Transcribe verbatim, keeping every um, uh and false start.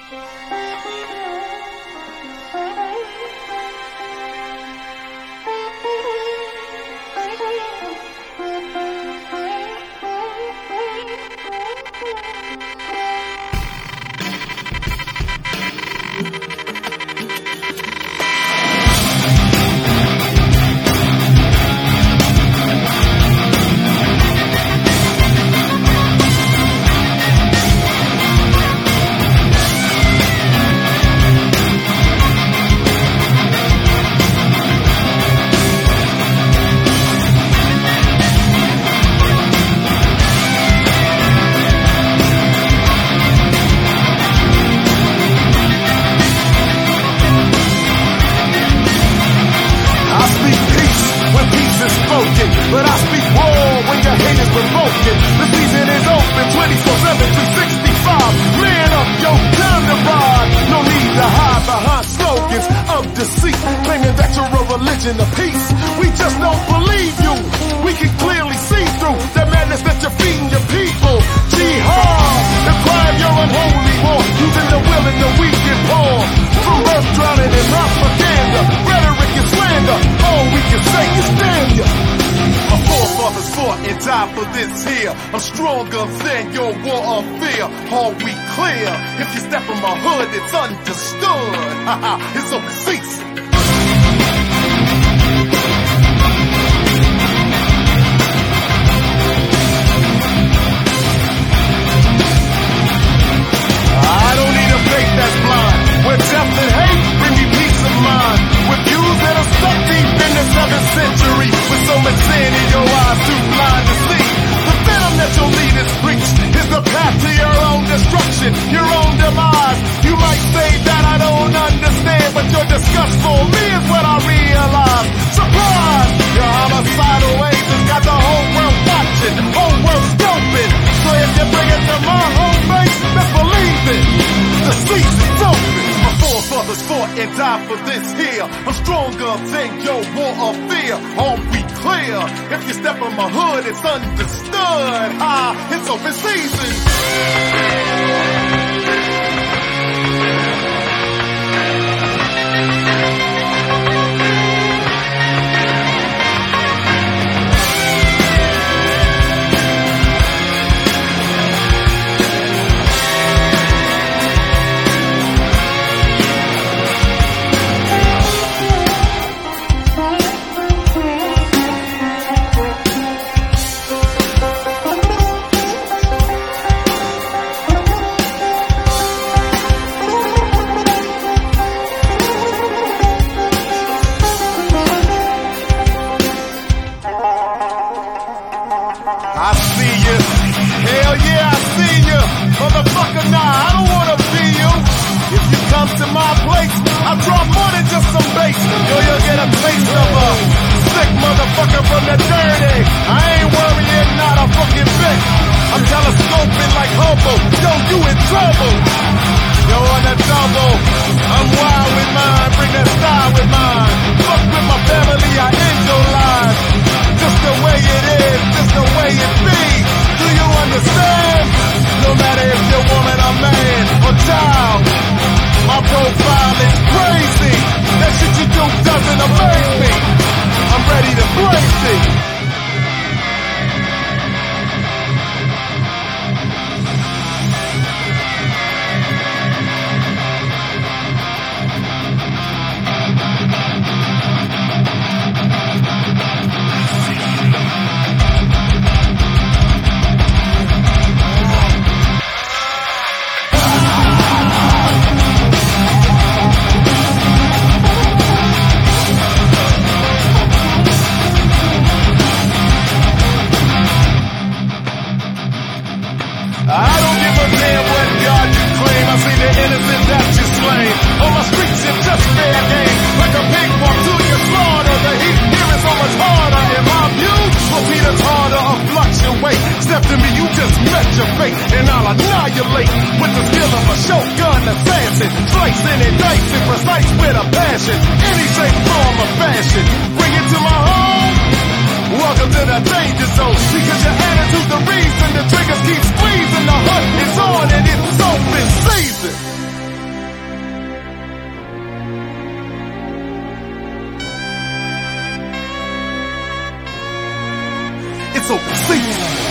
But I speak war when your hate is provoking. The season is open twenty-four seven, three sixty-five. Man up, yo, time to ride. No need to hide behind slogans of deceit, claiming that you're a religion of peace. We just don't believe you. We can clearly see through the madness that you're feeding your people. Jihad, the cry of your unholy war, using the will and the weak and poor. Through earth drowning in propaganda, rhetoric and slander. All we can say is damn you. My forefathers fought and died for this here. I'm stronger than your war of fear. All we clear. If you step in my hood, it's understood. Haha, it's overseas. I don't need a faith that's blind. Where death and hate bring me peace of mind. With views that are stuck deep in the seventh century. With so much sin in your eyes, too blind to see. The venom that your leaders preach is the path to your own destruction, your own demise. You might say that I don't understand, but your disgust for me is what I realize. Surprise! Your homicidal ways has got the whole world watching, whole world scoping. So if you bring it to my home base, let's believe it. The season's open. My forefathers fought and died for this here. I'm stronger than your war of fear. All we clear. If you step on my hood, it's understood. Ha! It's open season. So see.